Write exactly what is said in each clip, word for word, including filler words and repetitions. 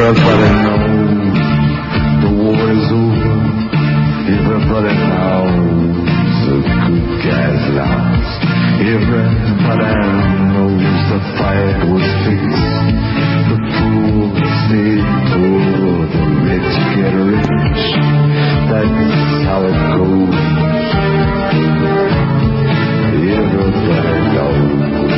Everybody knows the war is over. Everybody knows the good guys lost. Everybody knows the fight was fixed. The fools stay poor, the rich get rich. That's how it goes. Everybody knows.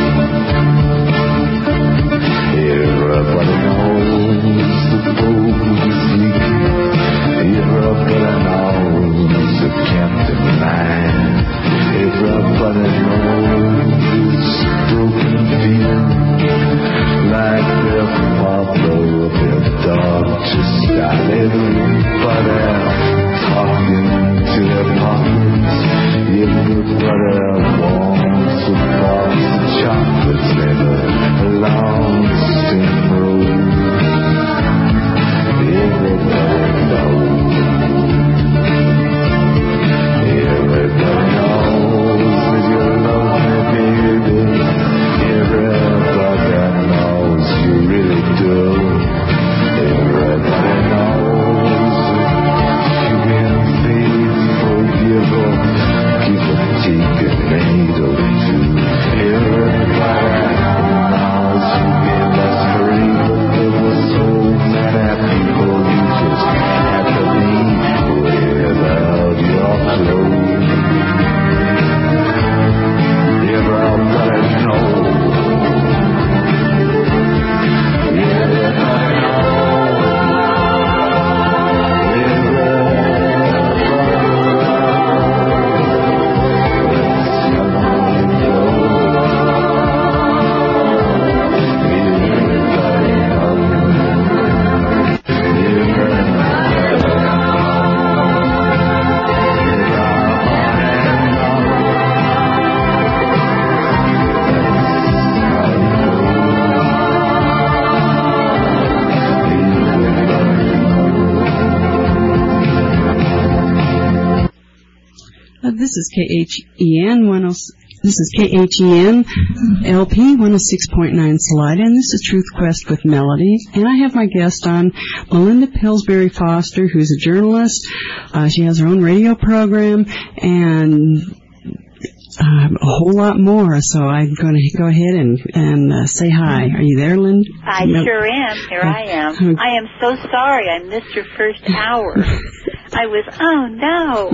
Everybody knows the boat is leaking. Everybody knows the captain lying. Everybody knows this broken feeling, like their father or their dog just died. Everybody talking to their pockets. Everybody wants a box of chocolates and a long steamroll. Everybody knows. Everybody knows that you love me, baby. Everybody knows you really do. Everybody knows that you can faithful, give up, give a take a made of two. Everybody knows you gave us free, but there were so many people you just had to leave without your clothes. Everybody knows. Everybody This is K H E N one oh. This is K H E N L P one oh six point nine Salida, and this is Truth Quest with Melody. And I have my guest on, Melinda Pillsbury Foster, who's a journalist. Uh, she has her own radio program and uh, a whole lot more. So I'm going to go ahead and and uh, say hi. Are you there, Linda? I no. sure am. Here I am. I am so sorry I missed your first hour. I was, oh no.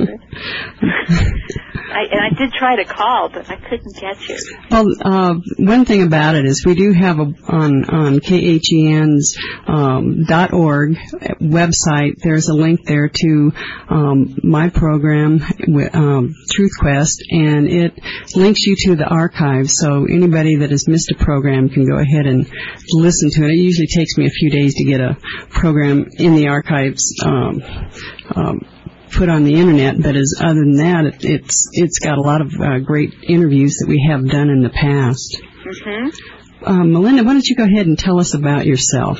I, and I did try to call, but I couldn't get you. Well, uh, one thing about it is we do have a, on, on K H E N's um, .org website, there's a link there to um, my program, um, Truth Quest, and it links you to the archives, so anybody that has missed a program can go ahead and listen to it. It usually takes me a few days to get a program in the archives um, um put on the internet, but as other than that, it, it's it's got a lot of uh, great interviews that we have done in the past. Mm-hmm. Um, Melinda, why don't you go ahead and tell us about yourself?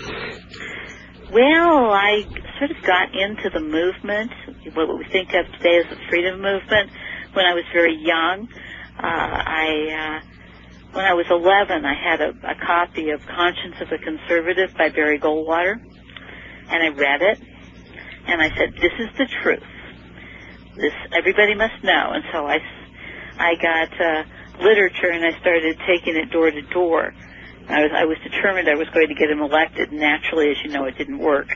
Well, I sort of got into the movement, what we think of today as the freedom movement, when I was very young. Uh, I uh, when I was eleven, I had a, a copy of Conscience of a Conservative by Barry Goldwater, and I read it, and I said, "This is the truth. This everybody must know." And so I, I got uh, literature, and I started taking it door to door. I was I was determined I was going to get him elected. And naturally, as you know, it didn't work.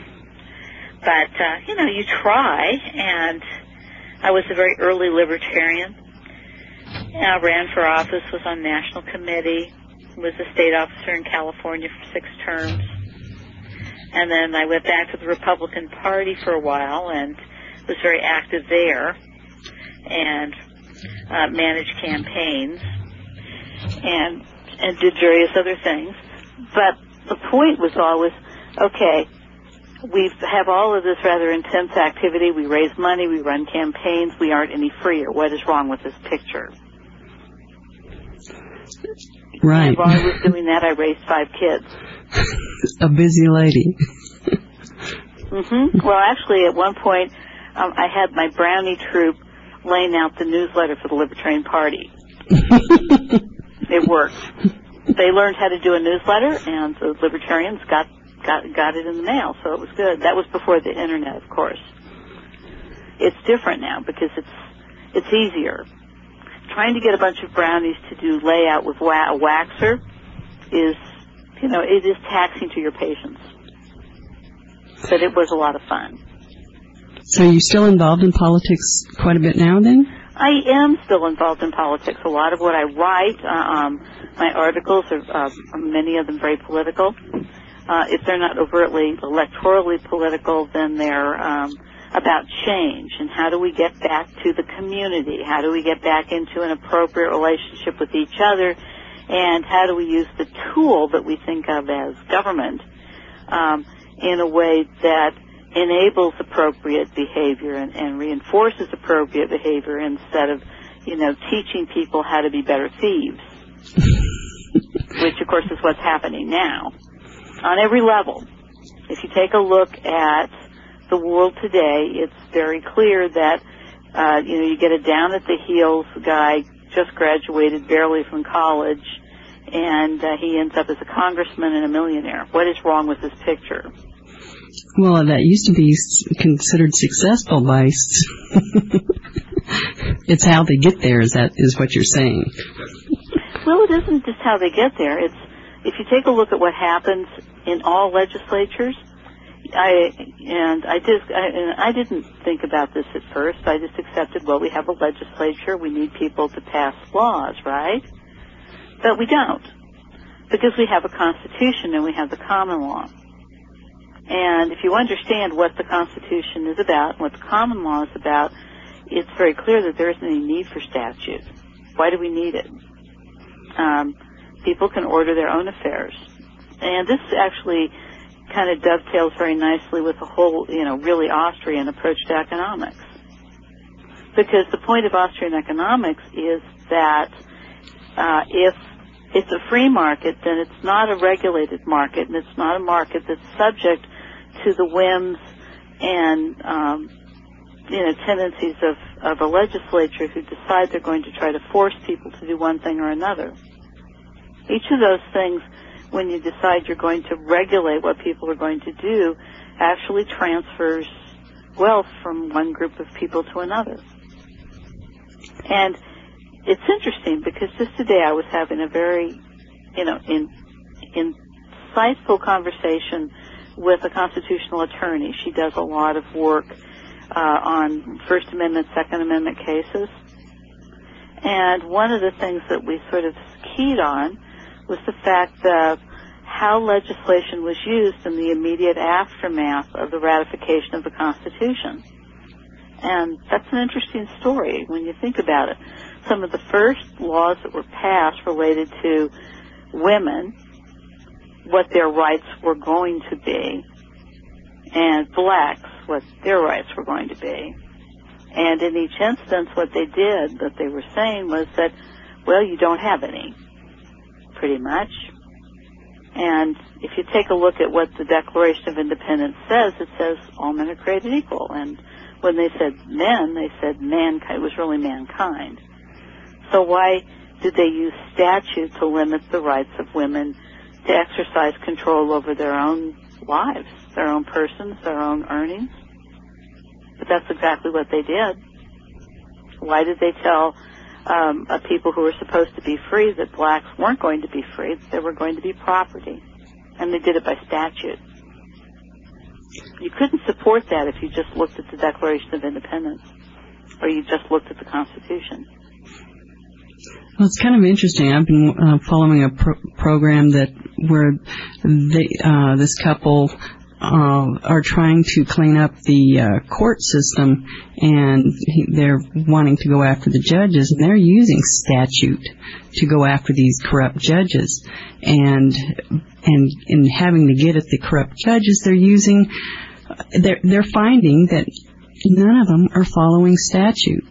But uh, you know, you try, and I was a very early libertarian. And I ran for office, was on national committee, was a state officer in California for six terms, and then I went back to the Republican Party for a while and was very active there, and uh, managed campaigns, and and did various other things. But the point was always, okay, we have all of this rather intense activity. We raise money, we run campaigns, we aren't any freer. What is wrong with this picture? Right. And while I was doing that, I raised five kids. A busy lady. Mm-hmm. Well, actually, at one point, um, I had my brownie troop laying out the newsletter for the Libertarian Party. It worked. They learned how to do a newsletter, and the Libertarians got got got it in the mail, so it was good. That was before the internet, of course. It's different now because it's it's easier. Trying to get a bunch of brownies to do layout with wa- a waxer is, you know, it is taxing to your patience. But it was a lot of fun. So you're still involved in politics quite a bit now, then? I am still involved in politics. A lot of what I write, uh, um, my articles are, uh, many of them very political. Uh, if they're not overtly electorally political, then they're um, about change and how do we get back to the community? How do we get back into an appropriate relationship with each other? And how do we use the tool that we think of as government um, in a way that enables appropriate behavior and, and reinforces appropriate behavior instead of, you know, teaching people how to be better thieves, which, of course, is what's happening now on every level. If you take a look at the world today, it's very clear that, uh, you know, you get a down-at-the-heels guy, just graduated barely from college, and uh, he ends up as a congressman and a millionaire. What is wrong with this picture? Well, that used to be considered successful by... It's how they get there, is that is what you're saying? Well, it isn't just how they get there. It's if you take a look at what happens in all legislatures, I and I just I, and I didn't think about this at first. I just accepted, well, we have a legislature. We need people to pass laws, right? But we don't, because we have a constitution and we have the common law. And if you understand what the Constitution is about and what the common law is about, it's very clear that there isn't any need for statute. Why do we need it? Um, people can order their own affairs. And this actually kind of dovetails very nicely with the whole, you know, really Austrian approach to economics. Because the point of Austrian economics is that uh, if it's a free market, then it's not a regulated market, and it's not a market that's subject to the whims and um, you know tendencies of, of a legislature who decide they're going to try to force people to do one thing or another. Each of those things, when you decide you're going to regulate what people are going to do, actually transfers wealth from one group of people to another. And it's interesting because just today I was having a very, you know, in, insightful conversation with a constitutional attorney. She does a lot of work uh, on First Amendment, Second Amendment cases. And one of the things that we sort of keyed on was the fact of how legislation was used in the immediate aftermath of the ratification of the Constitution. And that's an interesting story when you think about it. Some of the first laws that were passed related to women, what their rights were going to be, and blacks, what their rights were going to be. And in each instance, what they did, what they were saying was that, well, you don't have any, pretty much. And if you take a look at what the Declaration of Independence says, it says all men are created equal. And when they said men, they said mankind, it was really mankind. So why did they use statute to limit the rights of women to exercise control over their own lives, their own persons, their own earnings? But that's exactly what they did. Why did they tell um, uh, people who were supposed to be free that blacks weren't going to be free, that they were going to be property? And they did it by statute. You couldn't support that if you just looked at the Declaration of Independence or you just looked at the Constitution. Well, it's kind of interesting. I've been uh, following a pro- program that where they, uh, this couple uh, are trying to clean up the uh, court system, and he, they're wanting to go after the judges, and they're using statute to go after these corrupt judges, and and in having to get at the corrupt judges, they're using they're they're finding that none of them are following statute.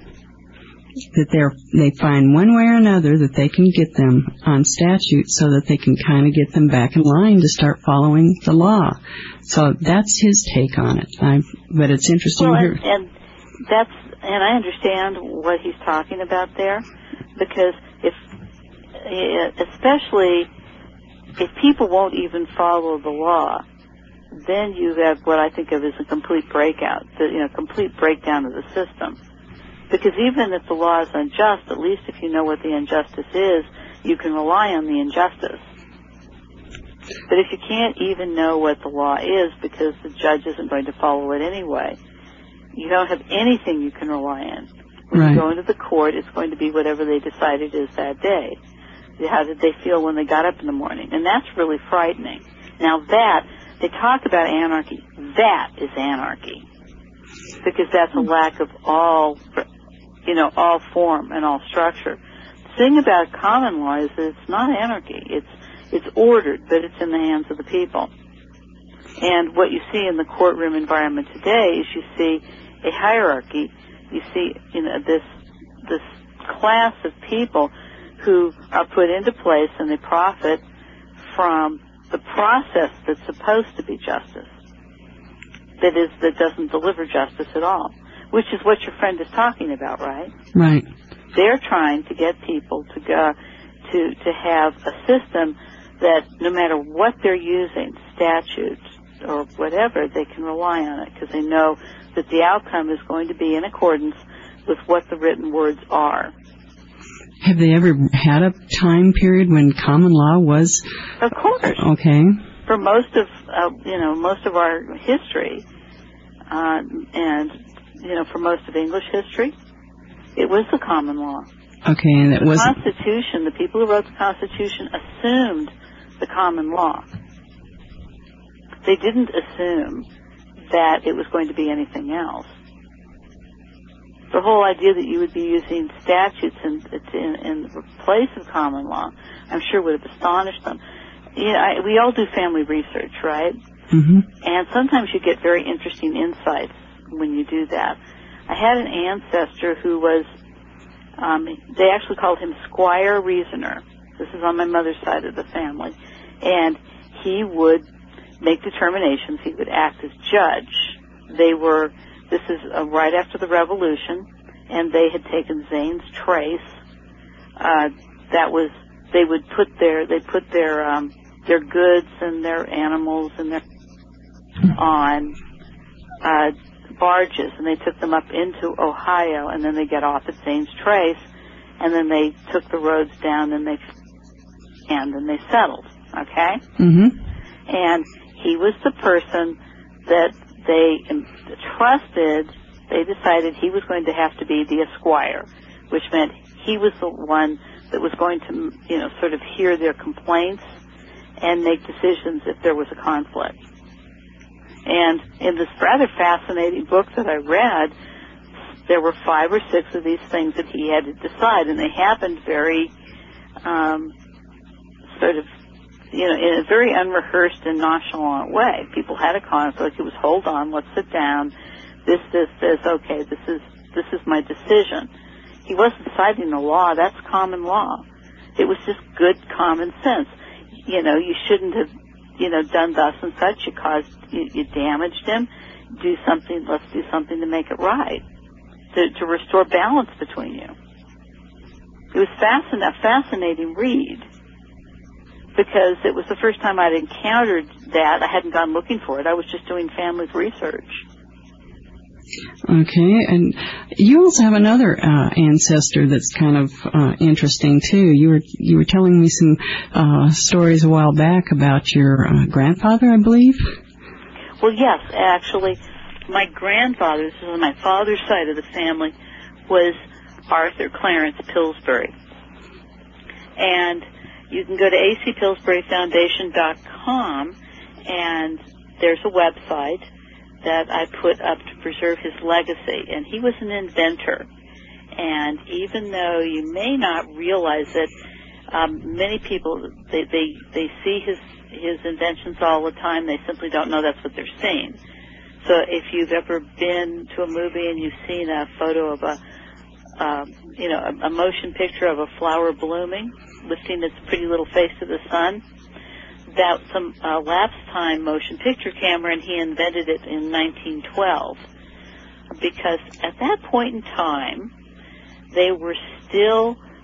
That they're, they find one way or another that they can get them on statute so that they can kind of get them back in line to start following the law. So that's his take on it. I, but it's interesting well, to hear. And, and that's, and I understand what he's talking about there, because if, especially if people won't even follow the law, then you have what I think of as a complete breakout, the, you know, complete breakdown of the system. Because even if the law is unjust, at least if you know what the injustice is, you can rely on the injustice. But if you can't even know what the law is because the judge isn't going to follow it anyway, you don't have anything you can rely on. When Right. you go into the court, it's going to be whatever they decide it is that day. How did they feel when they got up in the morning? And that's really frightening. Now that, they talk about anarchy, that is anarchy. Because that's a lack of all, you know, all form and all structure. The thing about common law is that it's not anarchy. It's it's ordered, but it's in the hands of the people. And what you see in the courtroom environment today is you see a hierarchy. You see, you know, this this class of people who are put into place and they profit from the process that's supposed to be justice. That is, that doesn't deliver justice at all, which is what your friend is talking about, right? Right. They're trying to get people to go to to have a system that no matter what they're using, statutes or whatever, they can rely on it because they know that the outcome is going to be in accordance with what the written words are. Have they ever had a time period when common law was? Of course. Okay. For most of uh, you know most of our history, uh, and you know for most of English history, it was the common law. Okay, and it The was Constitution, the people who wrote the Constitution assumed the common law. They didn't assume that it was going to be anything else. The whole idea that you would be using statutes in, in, in place of common law, I'm sure would have astonished them. You know, I, we all do family research, right? Mm-hmm. And sometimes you get very interesting insights when you do that. I had an ancestor who was, um, they actually called him Squire Reasoner. This is on my mother's side of the family. And he would make determinations. He would act as judge. They were, this is uh, right after the Revolution, and they had taken Zane's Trace. Uh, that was, they would put their, they put their, um, their goods and their animals and their, on, uh, barges, and they took them up into Ohio, and then they get off at Zane's Trace, and then they took the roads down, and they, and then they settled, okay? Mm-hmm. And he was the person that they trusted. They decided he was going to have to be the esquire, which meant he was the one that was going to, you know, sort of hear their complaints and make decisions if there was a conflict. And in this rather fascinating book that I read, there were five or six of these things that he had to decide, and they happened very um, sort of, you know, in a very unrehearsed and nonchalant way. People had a conflict. It was, hold on, let's sit down. This, this, this, okay, this is this is my decision. He wasn't citing the law. That's common law. It was just good common sense. You know, you shouldn't have, you know, done thus and such. You caused, you, you damaged him. Do something, let's do something to make it right, to, to restore balance between you. It was fascin- a fascinating read because it was the first time I'd encountered that. I hadn't gone looking for it. I was just doing family research. Okay, and you also have another uh, ancestor that's kind of uh, interesting too. You were you were telling me some uh, stories a while back about your uh, grandfather, I believe. Well, yes, actually, my grandfather, this is on my father's side of the family, was Arthur Clarence Pillsbury, and you can go to a c pillsbury foundation dot com, and there's a website that I put up to preserve his legacy. And he was an inventor. And even though you may not realize it, um, many people, they, they, they see his, his inventions all the time. They simply don't know that's what they're seeing. So if you've ever been to a movie and you've seen a photo of a, um, you know, a, a motion picture of a flower blooming, lifting its pretty little face to the sun, that some uh, lapse time motion picture camera, and he invented it in nineteen twelve because at that point in time they were still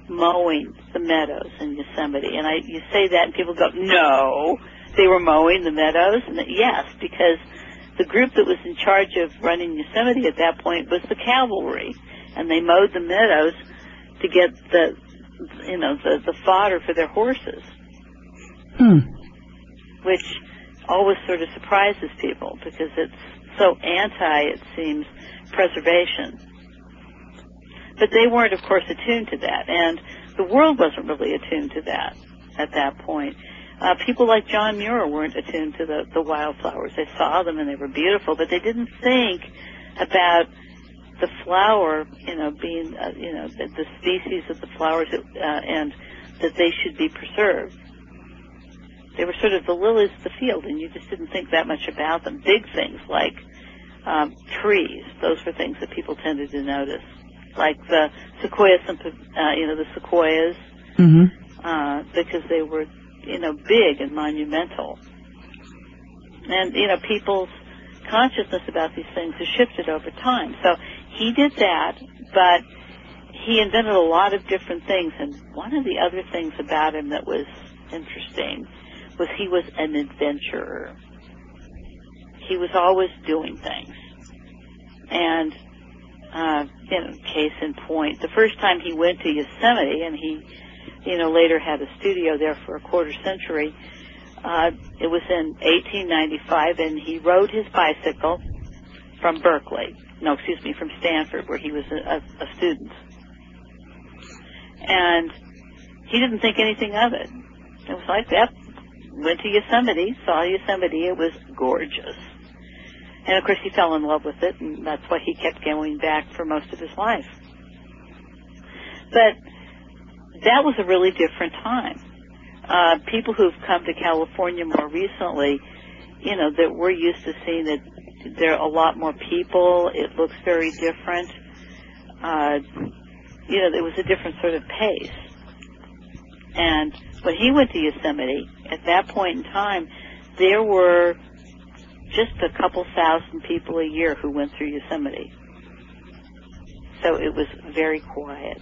mowing the meadows in Yosemite. And I, you say that, and people go, no, they were mowing the meadows? And the, yes, because the group that was in charge of running Yosemite at that point was the cavalry, and they mowed the meadows to get the, you know, the, the fodder for their horses. Hmm. Which always sort of surprises people because it's so anti, it seems, preservation. But they weren't, of course, attuned to that, and the world wasn't really attuned to that at that point. Uh, people like John Muir weren't attuned to the, the wildflowers. They saw them and they were beautiful, but they didn't think about the flower, you know, being, uh, you know, the, the species of the flowers that, uh, and that they should be preserved. They were sort of the lilies of the field, and you just didn't think that much about them. Big things like um, trees, those were things that people tended to notice, like the sequoia, uh, you know, the sequoias, mm-hmm. uh, because they were, you know, big and monumental. And, you know, people's consciousness about these things has shifted over time. So he did that, but he invented a lot of different things, and one of the other things about him that was interesting was he was an adventurer. He was always doing things. And, uh, you know, case in point, the first time he went to Yosemite, and he, you know, later had a studio there for a quarter century, uh, it was in eighteen ninety-five, and he rode his bicycle from Berkeley, no, excuse me, from Stanford, where he was a, a student. And he didn't think anything of it. It was like, yep, went to Yosemite, saw Yosemite, it was gorgeous. And, of course, he fell in love with it, and that's why he kept going back for most of his life. But that was a really different time. Uh, people who've come to California more recently, you know, that we're used to seeing that there are a lot more people, it looks very different. Uh, you know, there was a different sort of pace. And when he went to Yosemite, at that point in time, there were just a couple thousand people a year who went through Yosemite. So it was very quiet.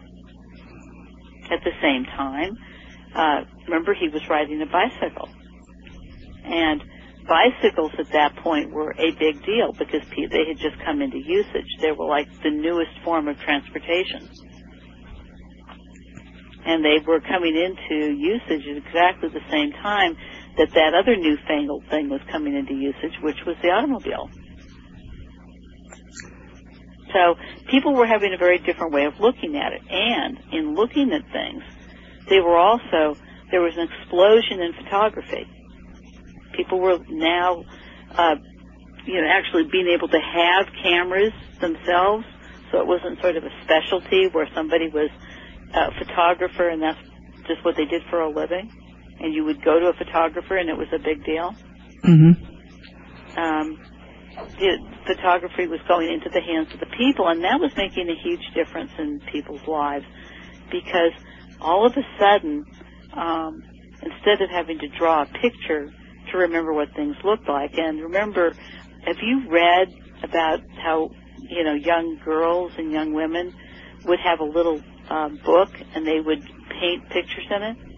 At the same time, uh, remember, he was riding a bicycle. And bicycles at that point were a big deal because they had just come into usage. They were like the newest form of transportation. And they were coming into usage at exactly the same time that that other newfangled thing was coming into usage, which was the automobile. So people were having a very different way of looking at it. And in looking at things, they were also, there was an explosion in photography. People were now, uh, you know, actually being able to have cameras themselves, so it wasn't sort of a specialty where somebody was a photographer and that's just what they did for a living, and you would go to a photographer and it was a big deal. Mm-hmm. Um, the photography was going into the hands of the people, and that was making a huge difference in people's lives because all of a sudden, um, instead of having to draw a picture to remember what things looked like, and remember, have you read about how, you know, young girls and young women would have a little um, book and they would paint pictures in it?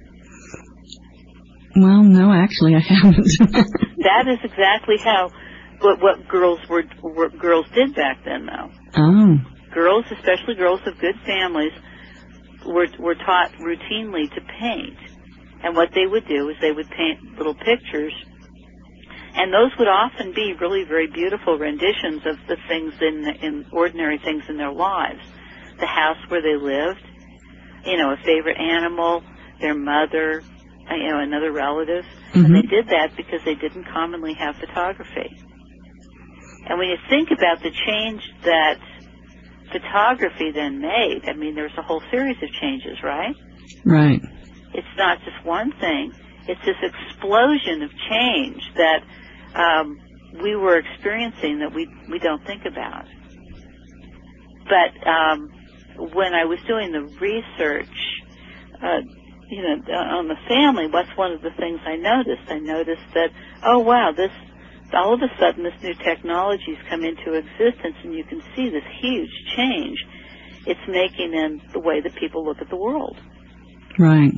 Well, no, actually, I haven't. That is exactly how what, what girls were, were girls did back then, though. Oh. Girls, especially girls of good families, were were taught routinely to paint. And what they would do is they would paint little pictures, and those would often be really very beautiful renditions of the things in, in ordinary things in their lives. The house where they lived, you know, a favorite animal, their mother, you know, another relative. Mm-hmm. And they did that because they didn't commonly have photography. And when you think about the change that photography then made, I mean, there's a whole series of changes, right? Right. It's not just one thing. It's this explosion of change that um, we were experiencing that we we don't think about. But um, when I was doing the research, uh, you know, on the family, what's one of the things I noticed? I noticed that, oh wow, this all of a sudden this new technology's come into existence, and you can see this huge change it's making in the way that people look at the world. Right.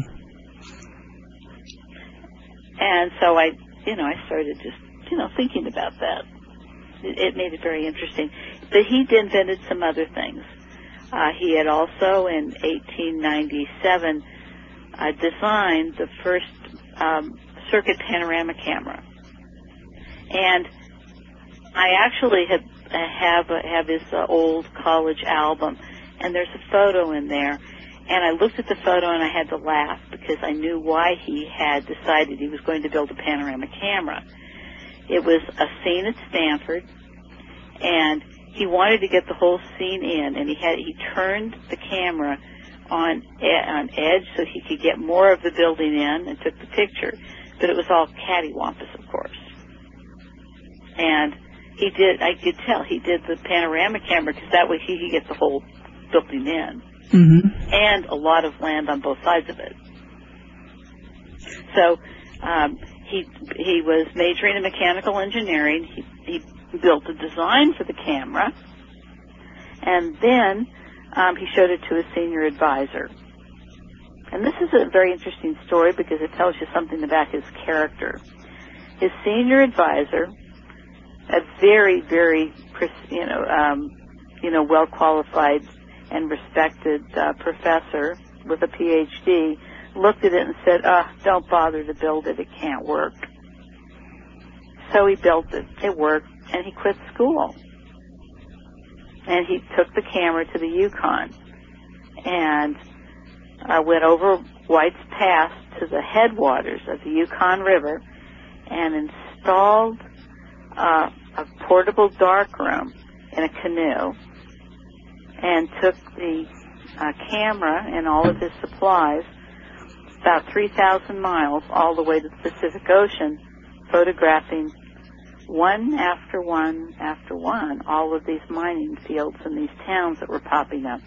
And so I, you know, I started just, you know, thinking about that. It, it made it very interesting. But he invented some other things. Uh, he had also, in eighteen ninety-seven, uh, designed the first um, circuit panorama camera. And I actually have have, have his uh, old college album, and there's a photo in there. And I looked at the photo and I had to laugh because I knew why he had decided he was going to build a panorama camera. It was a scene at Stanford, and he wanted to get the whole scene in, and he had he turned the camera on on edge so he could get more of the building in and took the picture. But it was all cattywampus, of course. And he did, I could tell, he did the panorama camera because that way he could get the whole building in. Mm-hmm. And a lot of land on both sides of it. So um, he he was majoring in mechanical engineering. He, he built a design for the camera, and then um, he showed it to his senior advisor. And this is a very interesting story because it tells you something about his character. His senior advisor, a very, very, you know, um, you know, well qualified and respected uh, professor with a P H D, looked at it and said, oh, don't bother to build it, it can't work. So he built it, it worked, and he quit school. And he took the camera to the Yukon and uh, went over White's Pass to the headwaters of the Yukon River and installed uh, a portable darkroom in a canoe, and took the uh, camera and all of his supplies about three thousand miles all the way to the Pacific Ocean, photographing one after one after one all of these mining fields and these towns that were popping up.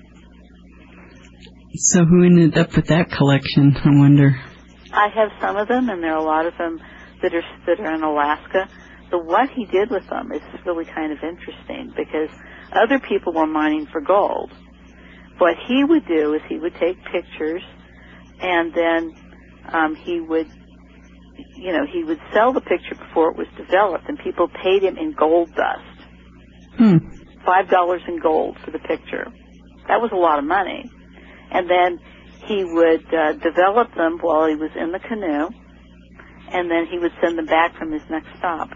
So who ended up with that collection, I wonder? I have some of them, and there are a lot of them that are, that are in Alaska. But what he did with them is really kind of interesting because other people were mining for gold. What he would do is he would take pictures, and then um, he would, you know, he would sell the picture before it was developed, and people paid him in gold dust. Hmm. Five dollars in gold for the picture. That was a lot of money. And then he would uh, develop them while he was in the canoe, and then he would send them back from his next stop.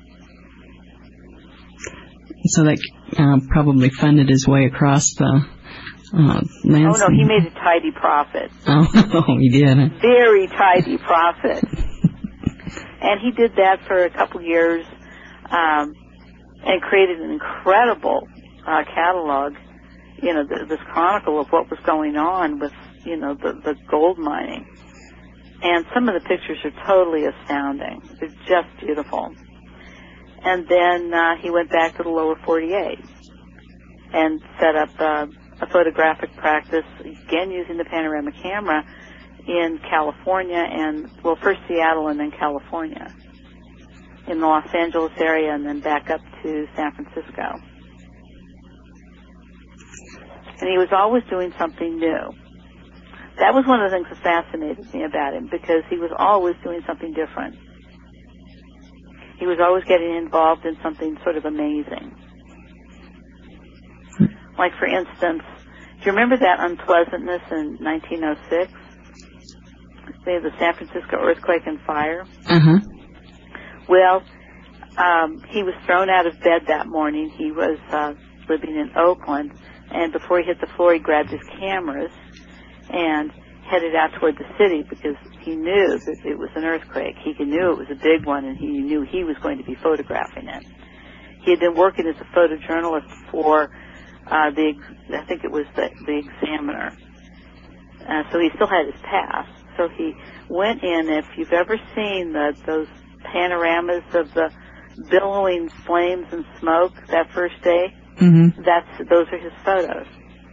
So that uh, probably funded his way across the uh, landscape. Oh, no, he made a tidy profit. Oh, he did. Very tidy profit. And he did that for a couple years um, and created an incredible uh, catalog, you know, th- this chronicle of what was going on with, you know, the, the gold mining. And some of the pictures are totally astounding. They're just beautiful. And then uh, he went back to the lower forty-eight and set up uh, a photographic practice, again using the panorama camera, in California and, well, first Seattle and then California, in the Los Angeles area, and then back up to San Francisco. And he was always doing something new. That was one of the things that fascinated me about him, because he was always doing something different. He was always getting involved in something sort of amazing. Like, for instance, do you remember that unpleasantness in nineteen oh six? Say the San Francisco earthquake and fire? Uh-huh. Well, um, he was thrown out of bed that morning. He was uh, living in Oakland, and before he hit the floor, he grabbed his cameras and headed out toward the city because he knew that it was an earthquake. He knew it was a big one, and he knew he was going to be photographing it. He had been working as a photojournalist for uh, the, I think it was the, the Examiner. Uh, so he still had his pass. So he went in. If you've ever seen the, those panoramas of the billowing flames and smoke that first day, mm-hmm. that's those are his photos.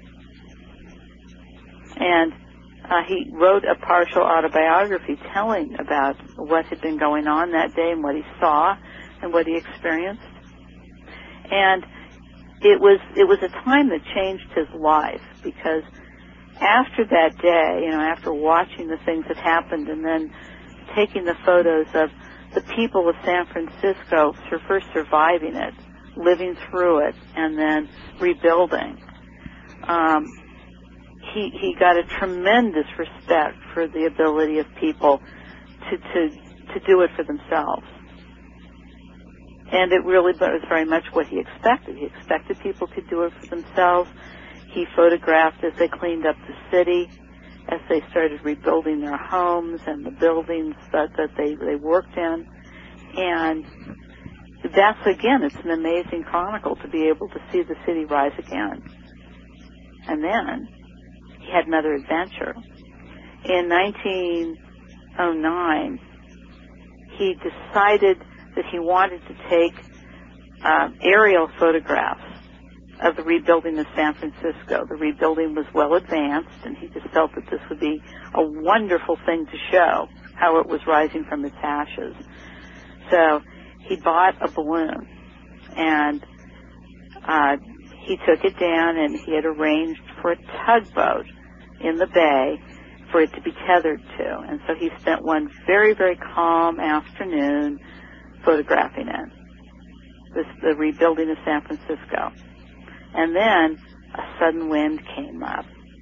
And uh, he wrote a partial autobiography telling about what had been going on that day and what he saw and what he experienced. And it was it was a time that changed his life, because after that day, you know, after watching the things that happened and then taking the photos of the people of San Francisco for first surviving it, living through it, and then rebuilding, um, he he got a tremendous respect for the ability of people to to to do it for themselves. And it really was very much what he expected. He expected people to do it for themselves. He photographed as they cleaned up the city, as they started rebuilding their homes and the buildings that, that they, they worked in. And that's, again, it's an amazing chronicle to be able to see the city rise again. And then he had another adventure. In nineteen oh nine, he decided that he wanted to take uh, aerial photographs of the rebuilding of San Francisco. The rebuilding was well advanced, and he just felt that this would be a wonderful thing to show how it was rising from its ashes. So he bought a balloon, and uh, he took it down, and he had arranged for a tugboat in the bay for it to be tethered to. And so he spent one very, very calm afternoon photographing it, this, the rebuilding of San Francisco. And then a sudden wind came up,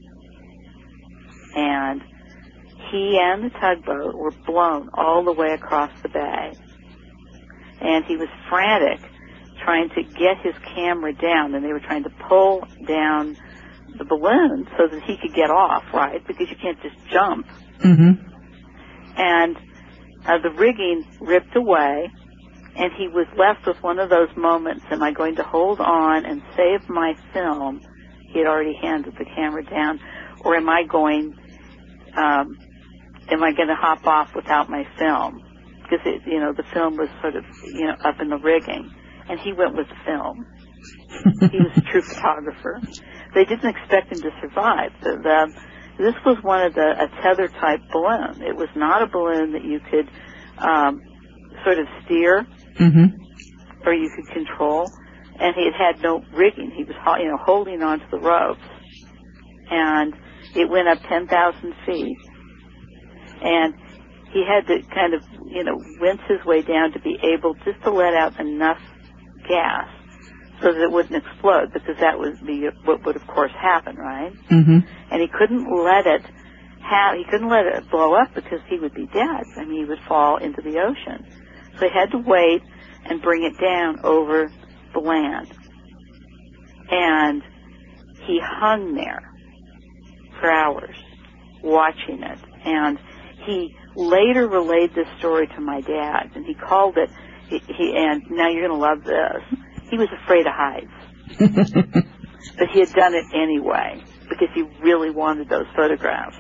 and he and the tugboat were blown all the way across the bay. And he was frantic trying to get his camera down, and they were trying to pull down the balloon so that he could get off, right? Because you can't just jump. Mm-hmm. And uh, the rigging ripped away, and he was left with one of those moments, am I going to hold on and save my film? He had already handed the camera down. Or am I going, um, am I going to hop off without my film? Because, it, you know, the film was sort of, you know, up in the rigging. And he went with the film. He was a true photographer. They didn't expect him to survive. The, the, this was one of the, a tether-type balloon. It was not a balloon that you could um, sort of steer, mm-hmm. or you could control. And he had had no rigging. He was, you know, holding onto the ropes. And it went up ten thousand feet. And he had to kind of, you know, wince his way down to be able just to let out enough gas so that it wouldn't explode, because that would be what would, of course, happen, right? Mm-hmm. And he couldn't let it have, he couldn't let it blow up because he would be dead. I mean, he would fall into the ocean. So he had to wait and bring it down over the land. And he hung there for hours watching it. And he later relayed this story to my dad, and he called it, he, he and now you're going to love this, he was afraid of heights. But he had done it anyway, because he really wanted those photographs.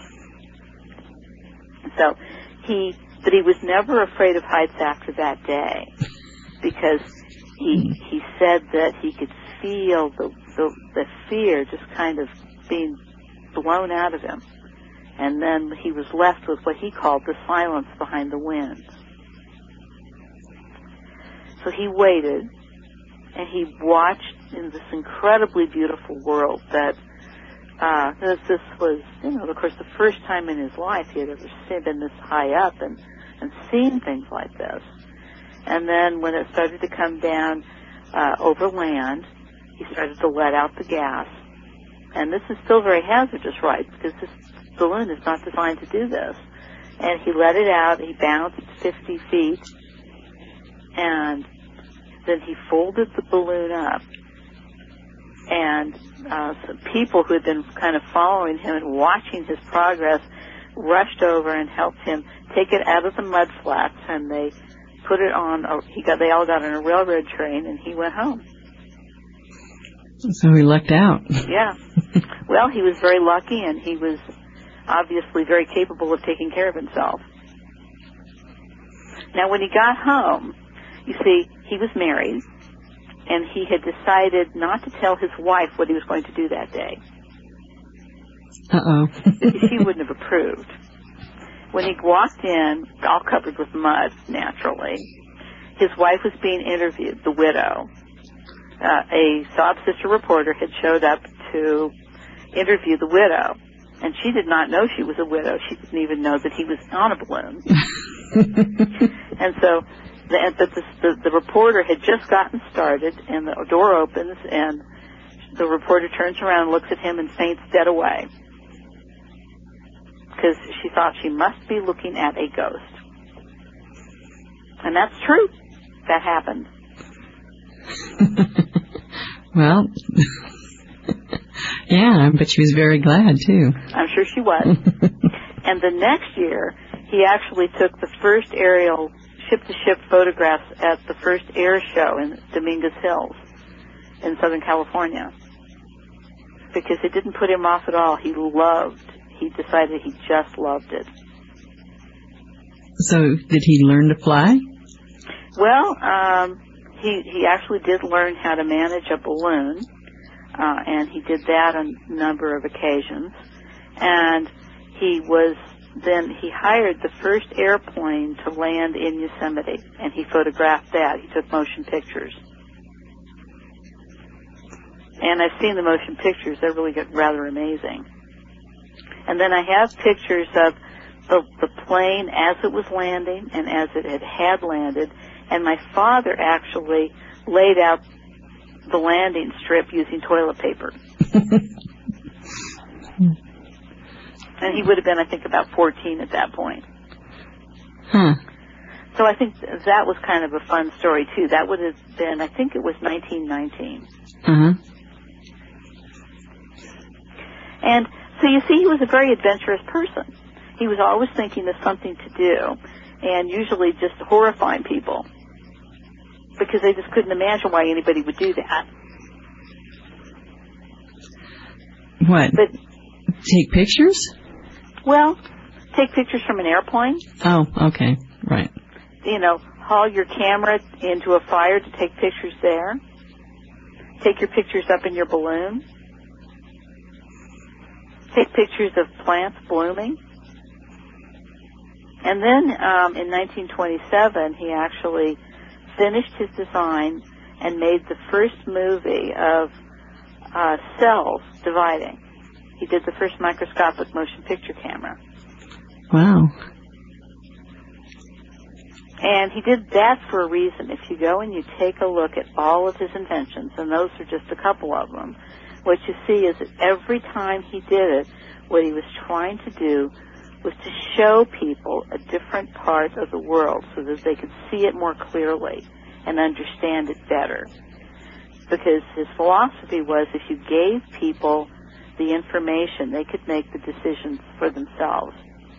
So he, but he was never afraid of heights after that day, because he he said that he could feel the, the, the fear just kind of being blown out of him. And then he was left with what he called the silence behind the wind. So he waited, and he watched in this incredibly beautiful world that, uh, this, this was, you know, of course, the first time in his life he had ever been this high up and, and seen things like this. And then when it started to come down uh, over land, he started to let out the gas. And this is still very hazardous, right, because this balloon is not designed to do this. And he let it out, he bounced fifty feet, and then he folded the balloon up. And uh, some people who had been kind of following him and watching his progress rushed over and helped him take it out of the mud flats, and they put it on, a, he got, they all got on a railroad train, and he went home. So he lucked out. Yeah. Well, he was very lucky, and he was obviously very capable of taking care of himself. Now, when he got home, you see, he was married, and he had decided not to tell his wife what he was going to do that day. Uh-oh. She wouldn't have approved. When he walked in, all covered with mud, naturally, his wife was being interviewed, the widow, uh, a Sob Sister reporter had showed up to interview the widow, and she did not know she was a widow. She didn't even know that he was on a balloon. And so the, the, the, the reporter had just gotten started, and the door opens, and the reporter turns around and looks at him and faints dead away, because she thought she must be looking at a ghost. And that's true. That happened. Well, yeah, but she was very glad, too. I'm sure she was. And the next year, he actually took the first aerial ship-to-ship photographs at the first air show in Dominguez Hills in Southern California, because it didn't put him off at all. He loved, he decided he just loved it. So did he learn to fly? Well, um, he, he actually did learn how to manage a balloon, uh, and he did that on a number of occasions. And he was then, he hired the first airplane to land in Yosemite, and he photographed that. He took motion pictures. And I've seen the motion pictures. They're really good, rather amazing. And then I have pictures of the, the plane as it was landing and as it had, had landed. And my father actually laid out the landing strip using toilet paper. And he would have been, I think, about fourteen at that point. Huh. So I think that was kind of a fun story, too. That would have been, I think it was nineteen nineteen. Uh-huh. And so you see, he was a very adventurous person. He was always thinking of something to do, and usually just horrifying people, because they just couldn't imagine why anybody would do that. What? But, take pictures? Well, take pictures from an airplane. Oh, okay. Right. You know, haul your camera into a fire to take pictures there. Take your pictures up in your balloon. Take pictures of plants blooming. And then um, in nineteen twenty-seven, he actually finished his design and made the first movie of uh, cells dividing. He did the first microscopic motion picture camera. Wow. And he did that for a reason. If you go and you take a look at all of his inventions, and those are just a couple of them, what you see is that every time he did it, what he was trying to do was to show people a different part of the world so that they could see it more clearly and understand it better. Because his philosophy was, if you gave people the information, they could make the decisions for themselves.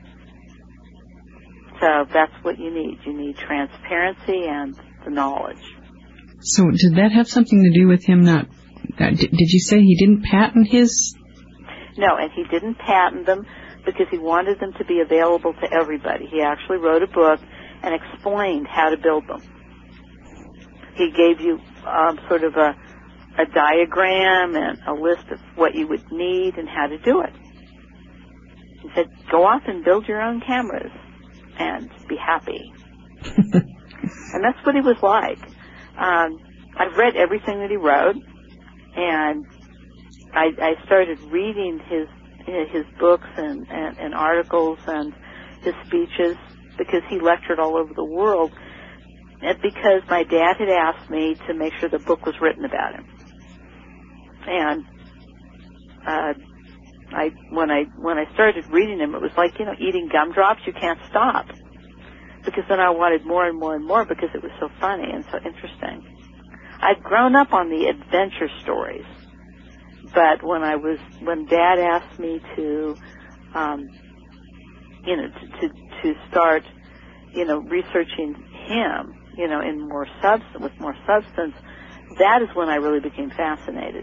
So that's what you need. You need transparency and the knowledge. So did that have something to do with him not... Uh, did, did you say he didn't patent his... No, and he didn't patent them because he wanted them to be available to everybody. He actually wrote a book and explained how to build them. He gave you um, sort of a, a diagram and a list of what you would need and how to do it. He said, go off and build your own cameras and be happy. And that's what he was like. Um, I've read everything that he wrote, and I, I started reading his his books and, and, and articles and his speeches because he lectured all over the world, and because my dad had asked me to make sure the book was written about him. And uh, I when I when I started reading him, it was like, you know, eating gumdrops. You can't stop, because then I wanted more and more and more because it was so funny and so interesting. I'd grown up on the adventure stories, but when I was when Dad asked me to, um, you know, to, to to start, you know, researching him, you know, in more substance with more substance, that is when I really became fascinated.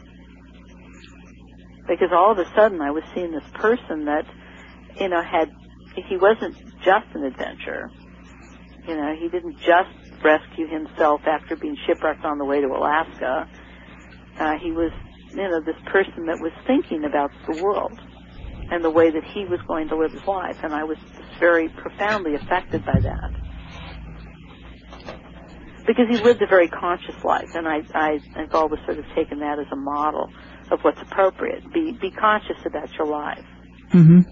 Because all of a sudden I was seeing this person that, you know, had, he wasn't just an adventurer. You know, he didn't just rescue himself after being shipwrecked on the way to Alaska. Uh, he was, you know, this person that was thinking about the world and the way that he was going to live his life. And I was just very profoundly affected by that. because he lived a very conscious life, and I, I, I've always sort of taken that as a model of what's appropriate. Be, be conscious about your life. Mm-hmm.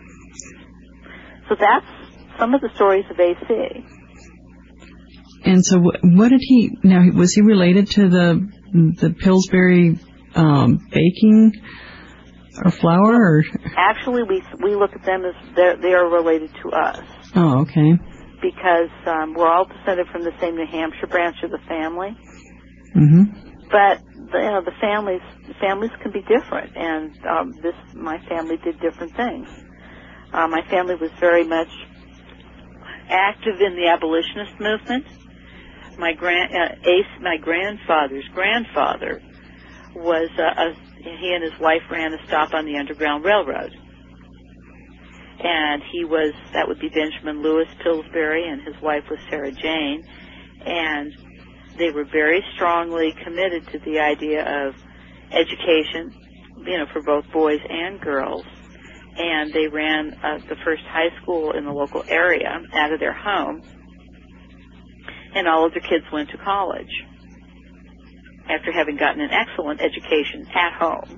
So that's some of the stories of A C. And so, wh- what did he? Now, was he related to the the Pillsbury um, baking or flour? Or? Actually, we we look at them as they're, they are related to us. Oh, okay. Because um, we're all descended from the same New Hampshire branch of the family. Mm-hmm. But the, you know, the families families can be different, and um, this my family did different things. Uh, my family was very much active in the abolitionist movement. My grand uh, Ace, my grandfather's grandfather was uh, a, he and his wife ran a stop on the Underground Railroad, and he was that would be Benjamin Lewis Pillsbury, and his wife was Sarah Jane, and they were very strongly committed to the idea of education, you know, for both boys and girls. And they ran uh, the first high school in the local area out of their home, and all of their kids went to college after having gotten an excellent education at home.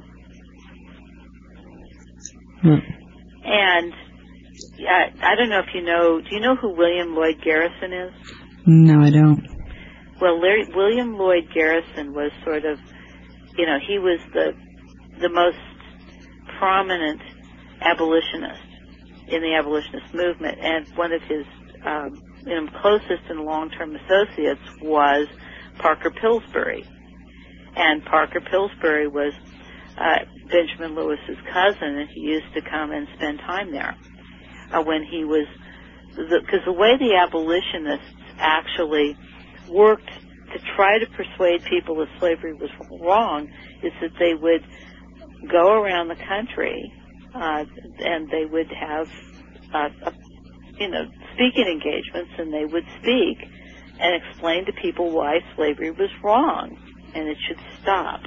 Mm. And I, I don't know if you know, do you know who William Lloyd Garrison is? No, I don't. Well, Larry, William Lloyd Garrison was sort of, you know, he was the the most prominent abolitionist in the abolitionist movement, and one of his um, you know, closest and long-term associates was Parker Pillsbury. And Parker Pillsbury was uh, Benjamin Lewis's cousin, and he used to come and spend time there uh, when he was, because the, the way the abolitionists actually worked to try to persuade people that slavery was wrong is that they would go around the country uh, and they would have, uh, a, you know, speaking engagements, and they would speak and explain to people why slavery was wrong and it should stop.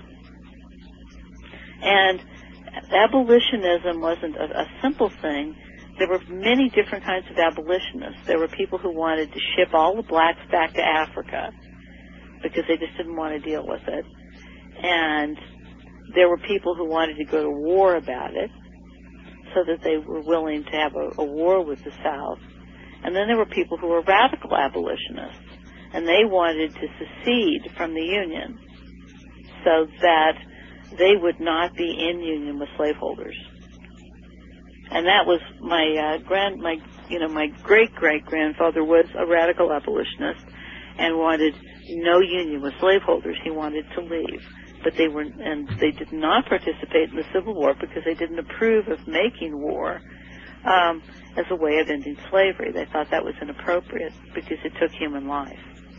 And abolitionism wasn't a, a simple thing. There were many different kinds of abolitionists. There were people who wanted to ship all the blacks back to Africa because they just didn't want to deal with it. And there were people who wanted to go to war about it so that they were willing to have a, a war with the South. And then there were people who were radical abolitionists, and they wanted to secede from the Union so that they would not be in union with slaveholders. And that was my uh, grand, my you know, my great great grandfather was a radical abolitionist and wanted no union with slaveholders. He wanted to leave, but they were, and they did not participate in the Civil War because they didn't approve of making war um, as a way of ending slavery. They thought that was inappropriate because it took human life.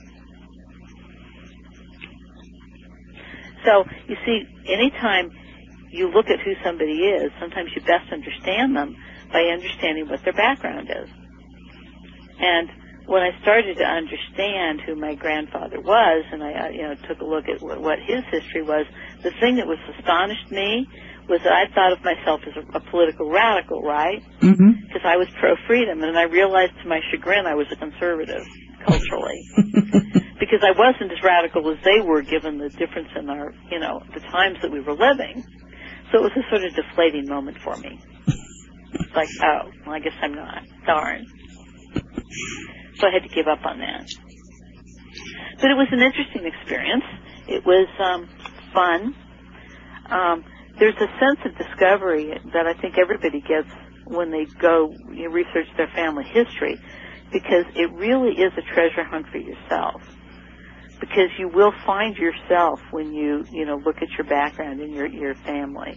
So, you see, anytime you look at who somebody is, sometimes you best understand them by understanding what their background is. And when I started to understand who my grandfather was, and I, you know, took a look at what his history was, the thing that was astonished me was that I thought of myself as a, a political radical, right? Mm-hmm. Because I was pro-freedom, and I realized to my chagrin I was a conservative culturally. Because I wasn't as radical as they were, given the difference in our, you know, the times that we were living. So it was a sort of deflating moment for me. It's like, oh, well, I guess I'm not. Darn. So I had to give up on that. But it was an interesting experience. It was um, fun. Um, there's a sense of discovery that I think everybody gets when they go you know, research their family history, because it really is a treasure hunt for yourself. Because you will find yourself when you, you know, look at your background and your, your family.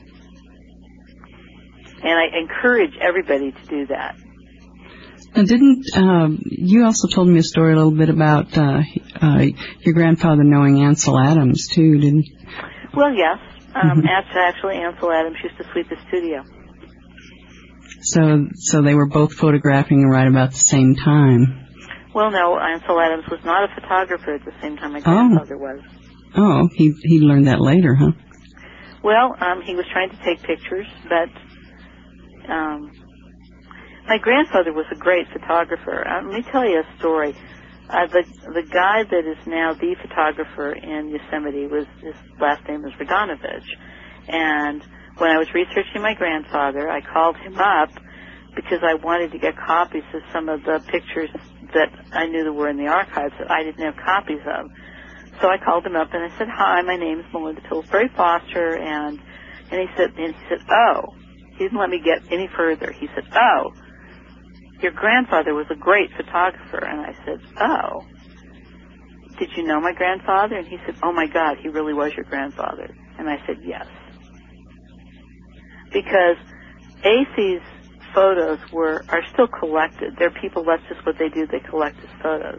And I encourage everybody to do that. And didn't, um, you also told me a story a little bit about uh, uh, your grandfather knowing Ansel Adams, too, didn't you? Well, yes. Um, Mm-hmm. Actually, Ansel Adams used to sweep the studio. So, so they were both photographing right about the same time. Well, no, Ansel Adams was not a photographer at the same time my grandfather was. Oh, he he learned that later, huh? Well, um, he was trying to take pictures, but um, my grandfather was a great photographer. Uh, let me tell you a story. Uh, the the guy that is now the photographer in Yosemite was, his last name was Radonovich. And when I was researching my grandfather, I called him up because I wanted to get copies of some of the pictures that I knew that were in the archives that I didn't have copies of. So I called him up and I said, "Hi, my name is Melinda Pillsbury Foster," and and he said, and he said, "Oh," he didn't let me get any further. He said, "Oh, your grandfather was a great photographer." And I said, "Oh, did you know my grandfather?" And he said, "Oh my God, he really was your grandfather." And I said, "Yes." Because A C's photos were are still collected. They're people, that's just what they do, they collect his photos.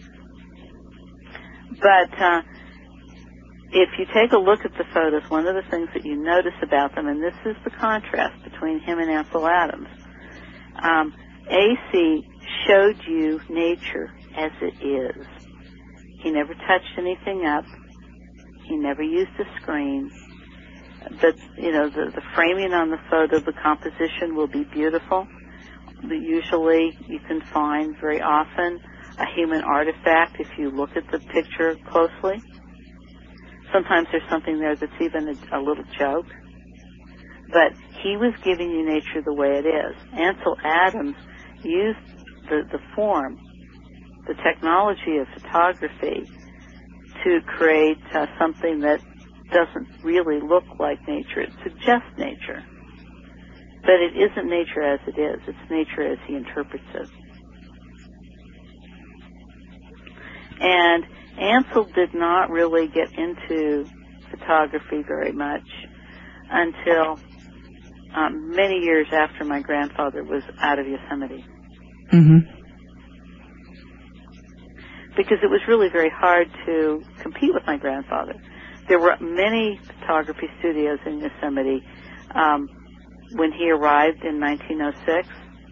But uh, if you take a look at the photos, one of the things that you notice about them, and this is the contrast between him and Ansel Adams, um, A C showed you nature as it is. He never touched anything up. He never used a screen. But, you know, the, the framing on the photo, the composition will be beautiful. Usually you can find very often a human artifact if you look at the picture closely. Sometimes there's something there that's even a, a little joke. But he was giving you nature the way it is. Ansel Adams used the, the form, the technology of photography to create uh, something that doesn't really look like nature. It suggests nature. But it isn't nature as it is. It's nature as he interprets it. And Ansel did not really get into photography very much until um, many years after my grandfather was out of Yosemite. Mm-hmm. Because it was really very hard to compete with my grandfather. There were many photography studios in Yosemite. Um, when he arrived in nineteen oh six,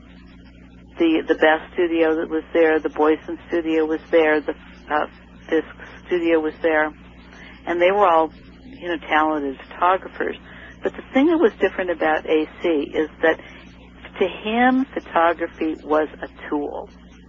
the the Best studio that was there, the Boysen studio was there, the uh, Fisk studio was there, and they were all, you know, talented photographers. But the thing that was different about A C is that to him, photography was a tool.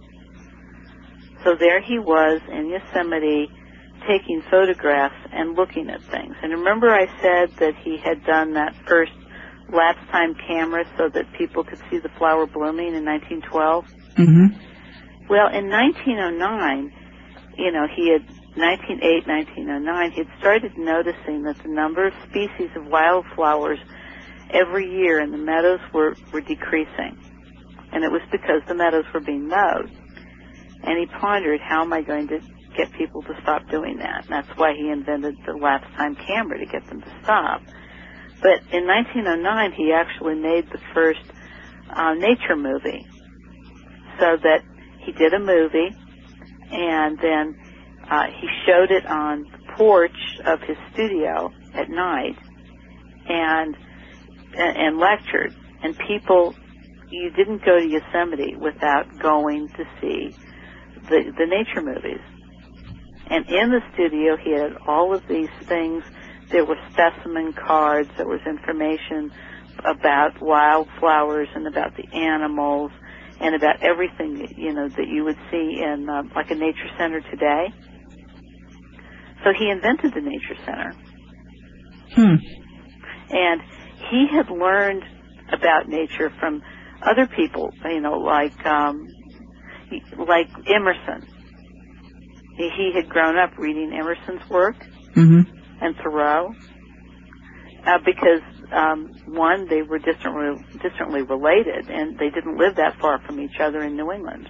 So there he was in Yosemite taking photographs and looking at things. And remember I said that he had done that first lapse time camera so that people could see the flower blooming in nineteen twelve? Mm-hmm. Well, in nineteen oh nine, you know, he had, nineteen oh eight, nineteen oh nine, he had started noticing that the number of species of wildflowers every year in the meadows were, were decreasing. And it was because the meadows were being mowed. And he pondered, how am I going to get people to stop doing that? And that's why he invented the lapse time camera, to get them to stop. But in nineteen oh nine, he actually made the first uh, nature movie. So that he did a movie, and then uh, he showed it on the porch of his studio at night, and and, and lectured. And people, you didn't go to Yosemite without going to see the, the nature movies. And in the studio, he had all of these things. There were specimen cards. There was information about wildflowers and about the animals and about everything, you know, that you would see in uh, like a nature center today. So he invented the nature center. Hmm. And he had learned about nature from other people, you know, like um, like Emerson. He had grown up reading Emerson's work, mm-hmm. and Thoreau, uh, because um, one, they were distantly, distantly related, and they didn't live that far from each other in New England.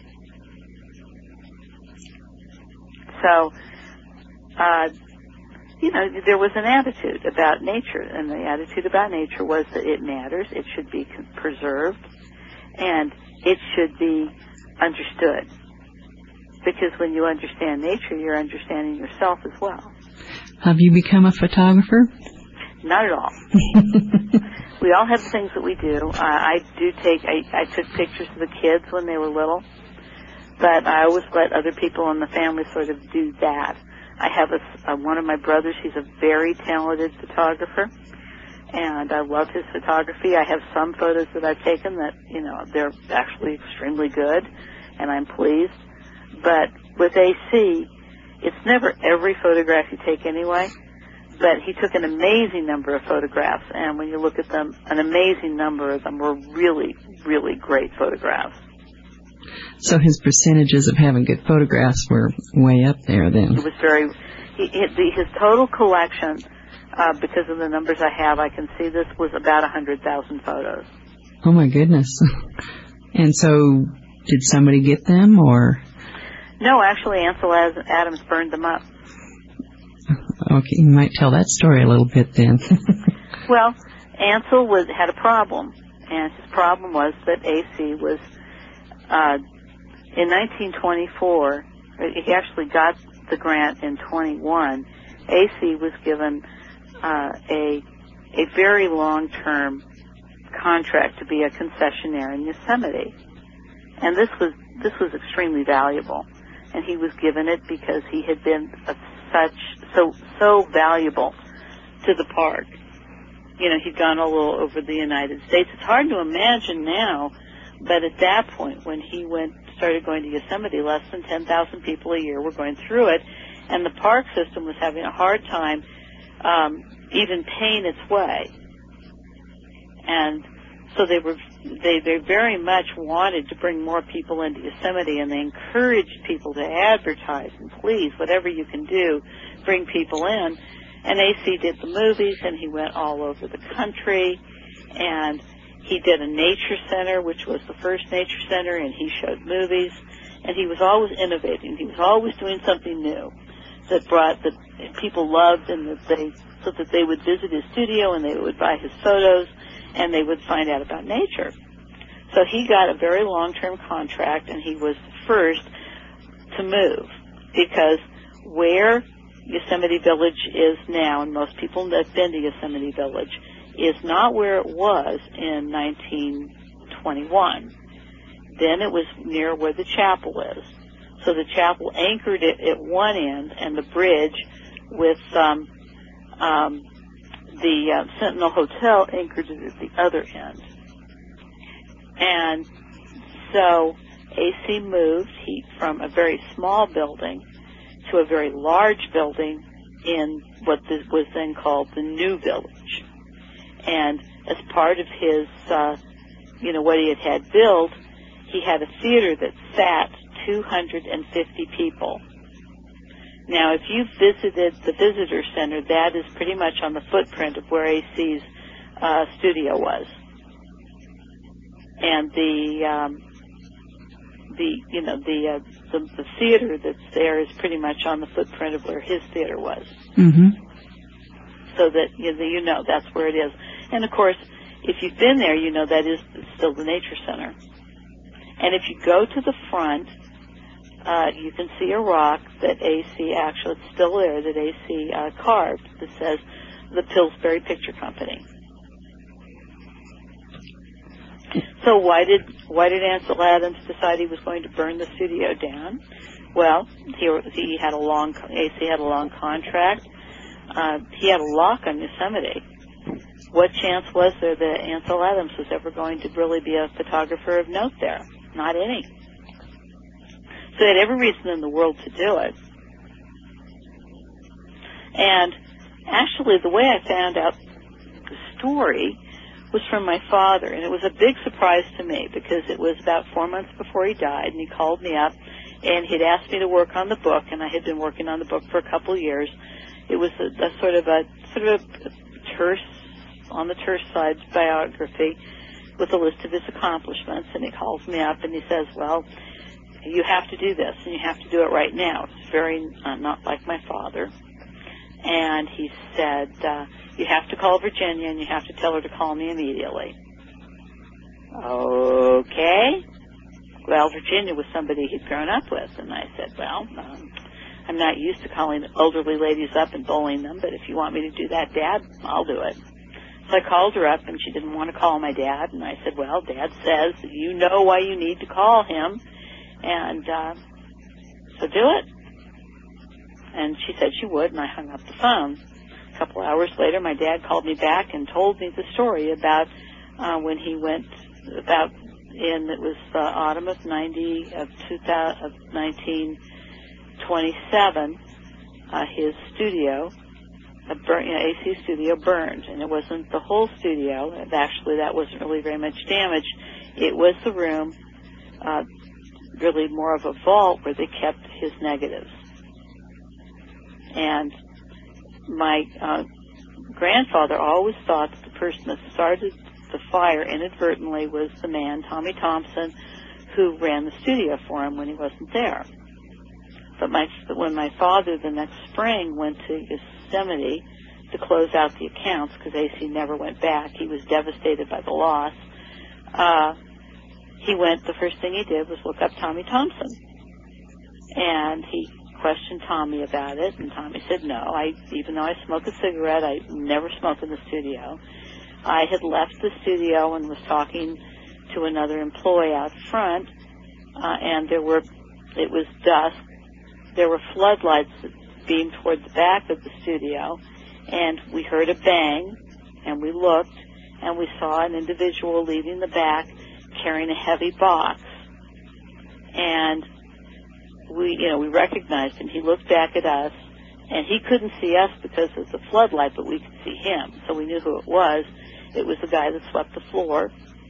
So, uh, you know, there was an attitude about nature, and the attitude about nature was that it matters, it should be preserved, and it should be understood. Because when you understand nature, you're understanding yourself as well. Have you become a photographer? Not at all. We all have things that we do. Uh, I do take, I, I took pictures of the kids when they were little, but I always let other people in the family sort of do that. I have a, a, one of my brothers, he's a very talented photographer, and I love his photography. I have some photos that I've taken that, you know, they're actually extremely good, and I'm pleased. But with A C, it's never every photograph you take anyway, but he took an amazing number of photographs, and when you look at them, an amazing number of them were really, really great photographs. So his percentages of having good photographs were way up there then. It was very, he, his total collection, uh, because of the numbers I have, I can see this was about one hundred thousand photos. Oh my goodness. And so, did somebody get them, or? No, actually Ansel Adams burned them up. Okay, you might tell that story a little bit then. Well, Ansel was, had a problem, and his problem was that A C was, uh, in nineteen twenty-four, he actually got the grant in twenty-one, A C was given uh, a a very long-term contract to be a concessionaire in Yosemite. And this was this was extremely valuable. And he was given it because he had been a, such so so valuable to the park. You know, he'd gone all over the United States. It's hard to imagine now, but at that point when he went started going to Yosemite, less than ten thousand people a year were going through it, and the park system was having a hard time um, even paying its way. And so they were they, they very much wanted to bring more people into Yosemite, and they encouraged people to advertise and please, whatever you can do, bring people in. And A C did the movies, and he went all over the country, and he did a nature center, which was the first nature center, and he showed movies, and he was always innovating. He was always doing something new that brought that people loved, and that they so that they would visit his studio and they would buy his photos, and they would find out about nature. So he got a very long-term contract, and he was the first to move, because where Yosemite Village is now, and most people that have been to Yosemite Village, is not where it was in nineteen twenty-one. Then it was near where the chapel is. So the chapel anchored it at one end, and the bridge with um, um, the uh, Sentinel Hotel anchored it at the other end. And so A C moved he, from a very small building to a very large building in what this was then called the New Village. And as part of his, uh, you know, what he had had built, he had a theater that sat two hundred fifty people. Now, if you visited the visitor center, that is pretty much on the footprint of where A C's uh, studio was. And the, um, the you know, the, uh, the the theater that's there is pretty much on the footprint of where his theater was. Mm-hmm. So that you know, you know that's where it is. And of course, if you've been there, you know that is still the Nature Center. And if you go to the front, uh, you can see a rock that A C actually, it's still there, that A C uh, carved that says the Pillsbury Picture Company. So why did why did Ansel Adams decide he was going to burn the studio down? Well, he he had a long A C had a long contract. Uh, he had a lock on Yosemite. What chance was there that Ansel Adams was ever going to really be a photographer of note there? Not any. So he had every reason in the world to do it. And actually, the way I found out the story was from my father, and it was a big surprise to me because it was about four months before he died, and he called me up, and he'd asked me to work on the book, and I had been working on the book for a couple of years. It was a, a sort of a sort of a terse, on the terse side biography with a list of his accomplishments, and he calls me up and he says, well, you have to do this, and you have to do it right now. It's very uh, not like my father. And he said, uh, you have to call Virginia, and you have to tell her to call me immediately. Okay. Well, Virginia was somebody he'd grown up with, and I said, well, um, I'm not used to calling elderly ladies up and bullying them, but if you want me to do that, Dad, I'll do it. So I called her up, and she didn't want to call my dad, and I said, well, Dad says you know why you need to call him, and uh, so do it. And she said she would, and I hung up the phone. A couple hours later, my dad called me back and told me the story about uh, when he went about in, it was the autumn of ninety, of two thousand, of nineteen twenty-seven, uh, his studio, a burn, you know, A C studio burned, and it wasn't the whole studio. Actually, that wasn't really very much damage. It was the room, uh, really more of a vault where they kept his negatives. And my uh, grandfather always thought that the person that started the fire inadvertently was the man, Tommy Thompson, who ran the studio for him when he wasn't there. But my, when my father the next spring went to Yosemite to close out the accounts, because A C never went back, he was devastated by the loss, uh, he went, the first thing he did was look up Tommy Thompson. And he questioned Tommy about it, and Tommy said, no, I, even though I smoke a cigarette, I never smoke in the studio. I had left the studio and was talking to another employee out front, uh, and there were, it was dusk. There were floodlights that beamed toward the back of the studio, and we heard a bang, and we looked, and we saw an individual leaving the back carrying a heavy box. And we, you know, we recognized him. He looked back at us, and he couldn't see us because of the floodlight, but we could see him. So we knew who it was. It was the guy that swept the floor.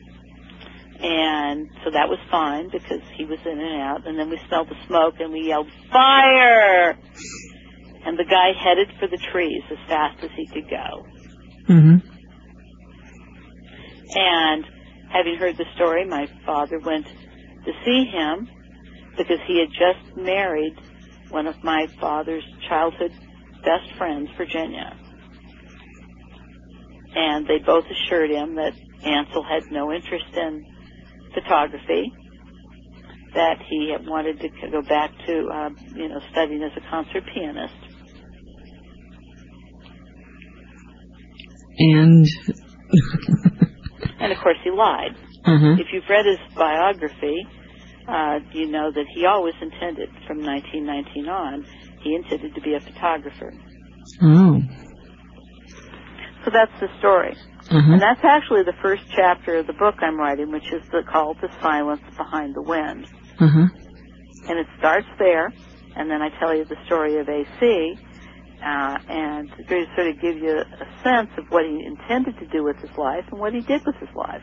And so that was fine because he was in and out. And then we smelled the smoke, and we yelled, fire! And the guy headed for the trees as fast as he could go. Mm-hmm. And having heard the story, my father went to see him because he had just married one of my father's childhood best friends, Virginia. And they both assured him that Ansel had no interest in photography, that he had wanted to go back to, uh, you know, studying as a concert pianist. And... and, of course, he lied. Uh-huh. If you've read his biography, uh, you know that he always intended, from nineteen nineteen on, he intended to be a photographer. Oh. So that's the story. Uh-huh. And that's actually the first chapter of the book I'm writing, which is the, called The Silence Behind the Wind. Uh-huh. And it starts there, and then I tell you the story of A C, uh, and to sort of give you a sense of what he intended to do with his life and what he did with his life.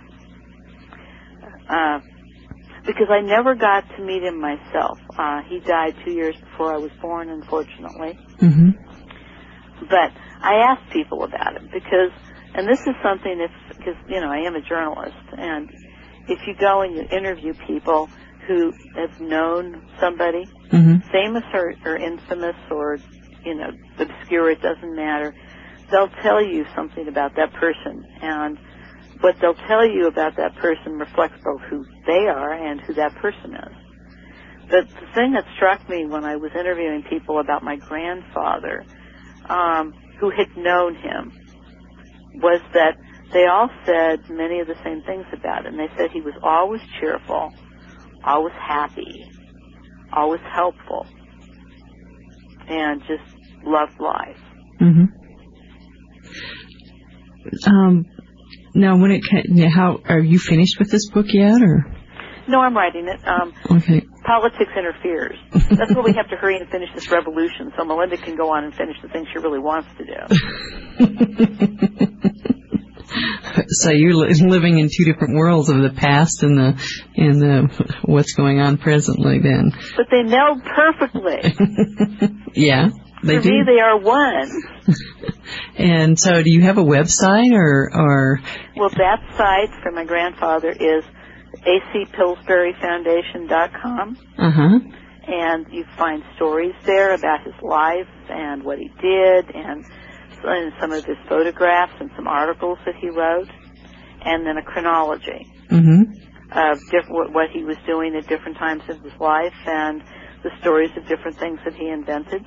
Uh, because I never got to meet him myself. Uh, he died two years before I was born, unfortunately. Mm-hmm. But I asked people about him because, and this is something if, because, you know, I am a journalist, and if you go and you interview people who have known somebody, mm-hmm. famous or, or infamous or, you know, obscure, it doesn't matter, they'll tell you something about that person, and what they'll tell you about that person reflects both who they are and who that person is. But the thing that struck me when I was interviewing people about my grandfather, um, who had known him, was that they all said many of the same things about him. They said he was always cheerful, always happy, always helpful, and just loved life. Mm-hmm. Um, now, when it ca- how are you finished with this book yet, or? No, I'm writing it. Um, okay. Politics interferes. That's why we have to hurry and finish this revolution, so Melinda can go on and finish the things she really wants to do. So you're li- living in two different worlds of the past and the and the what's going on presently, then. But they meld perfectly. Yeah, they For do. me, they are one. And so, do you have a website, or or? Well, that site for my grandfather is A C Pillsbury Foundation dot com. Uh huh. And you find stories there about his life and what he did, and and some of his photographs and some articles that he wrote, and then a chronology mm-hmm. of different, what he was doing at different times of his life and the stories of different things that he invented.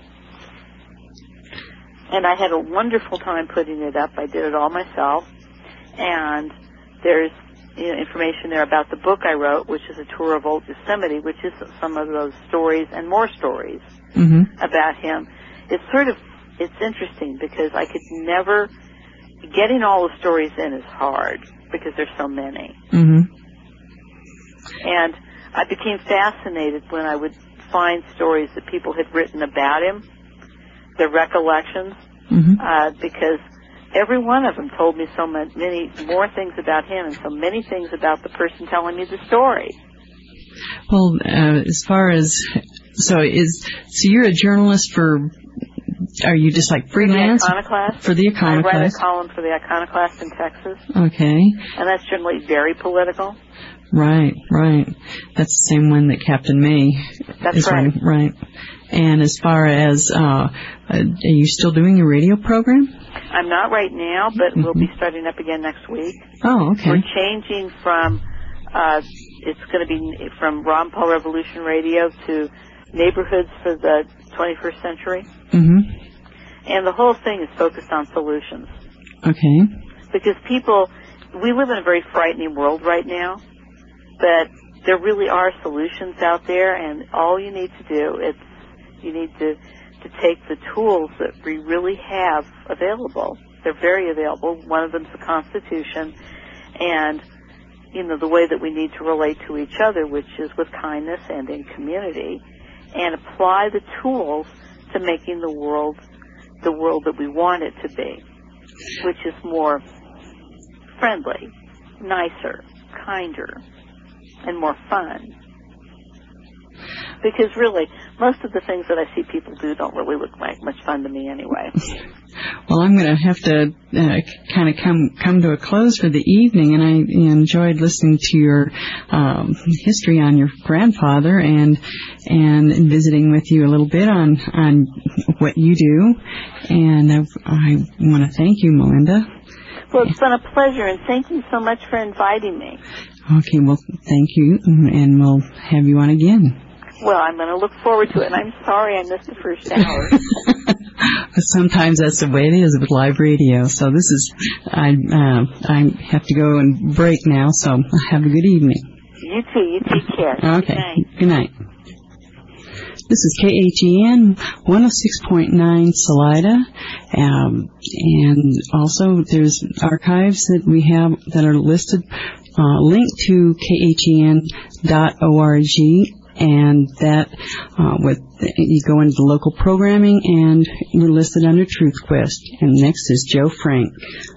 And I had a wonderful time putting it up. I did it all myself. And there's, you know, information there about the book I wrote, which is a tour of Old Yosemite, which is some of those stories and more stories mm-hmm. about him. It's sort of It's interesting because I could never, getting all the stories in is hard because there's so many. Mm-hmm. And I became fascinated when I would find stories that people had written about him, their recollections, Mm-hmm. uh, because every one of them told me so many more things about him and so many things about the person telling me the story. Well, uh, as far as, so is, so you're a journalist for, are you just like freelance? For the Iconoclast. For the Iconoclast. I write a column for the Iconoclast in Texas. Okay. And that's generally very political. Right, right. That's the same one that Captain May That's is right. running. Right. And as far as, uh, are you still doing your radio program? I'm not right now, but Mm-hmm. we'll be starting up again next week. Oh, okay. We're changing from, uh, it's going to be from Ron Paul Revolution Radio to Neighborhoods for the twenty-first Century. Mm-hmm. And the whole thing is focused on solutions. Okay. Because people, we live in a very frightening world right now, but there really are solutions out there, and all you need to do is you need to, to take the tools that we really have available. They're very available. One of them is the Constitution, and, you know, the way that we need to relate to each other, which is with kindness and in community, and apply the tools to making the world the world that we want it to be, which is more friendly, nicer, kinder, and more fun. Because really, most of the things that I see people do don't really look like much fun to me anyway. Well, I'm going to have to uh, kind of come come to a close for the evening, and I enjoyed listening to your um, history on your grandfather and and visiting with you a little bit on on what you do. And I, I want to thank you, Melinda. Well, it's been a pleasure, and thank you so much for inviting me. Okay, well, thank you, and we'll have you on again. Well, I'm going to look forward to it, and I'm sorry I missed the first hour. Sometimes that's the way it is with live radio. So this is, I uh, I have to go and break now, so have a good evening. You too. You take care. Okay. Good night. Good night. This is K H E N one oh six point nine Salida, um, and also there's archives that we have that are listed, uh, linked to K H E N dot org. And that, uh, with, you go into the local programming and you're listed under Truth Quest. And next is Joe Frank.